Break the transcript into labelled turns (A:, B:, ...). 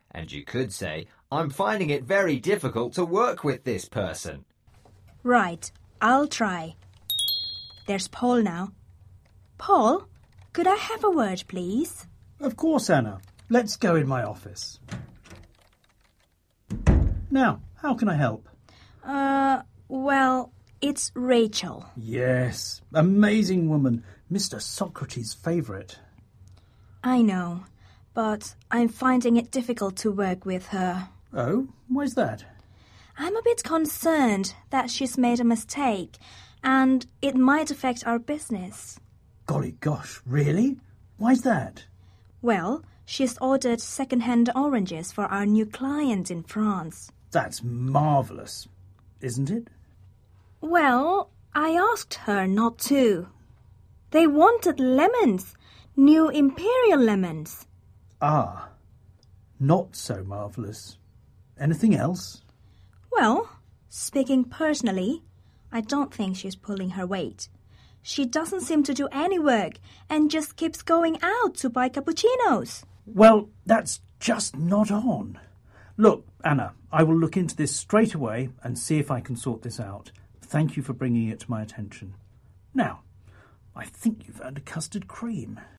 A: And you could say, I'm finding it very difficult to work with this person.
B: Right, I'll try. There's Paul now. Paul, could I have a word, please?
C: Of course, Anna. Let's go in my office. Now, how can I help?
B: Well, it's Rachel.
C: Yes, amazing woman. Mr. Socrates' favourite.
B: I know, but I'm finding it difficult to work with her.
C: Oh, why's that?
B: I'm a bit concerned that she's made a mistake, and it might affect our business.
C: Golly gosh, really? Why's that?
B: Well, she's ordered second-hand oranges for our new client in France.
C: That's marvellous, isn't it?
B: Well, I asked her not to. They wanted lemons, new imperial lemons.
C: Ah, not so marvellous. Anything else?
B: Well, speaking personally, I don't think she's pulling her weight. She doesn't seem to do any work and just keeps going out to buy cappuccinos.
C: Well, that's just not on. Look, Anna, I will look into this straight away and see if I can sort this out. Thank you for bringing it to my attention. Now, I think you've earned a custard cream.